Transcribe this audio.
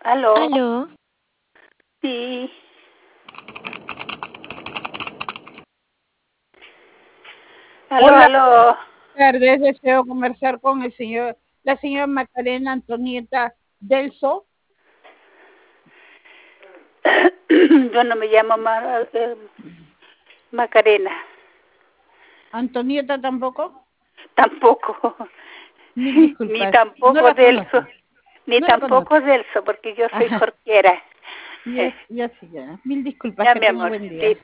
¿Aló? ¿Aló? Sí. Aló, Hola, aló. buenas tardes. Deseo conversar con la señora Macarena Antonieta Delso. Yo no me llamo Macarena. ¿Antonieta tampoco? Tampoco. Mil Ni disculpas, no tampoco la Delso. conoce, Ni no la conoce. tampoco Delso, porque yo soy Ajá, jorquera. ya, ya sí, ya. Mil disculpas, Ya, que mi tenga amor. buen día.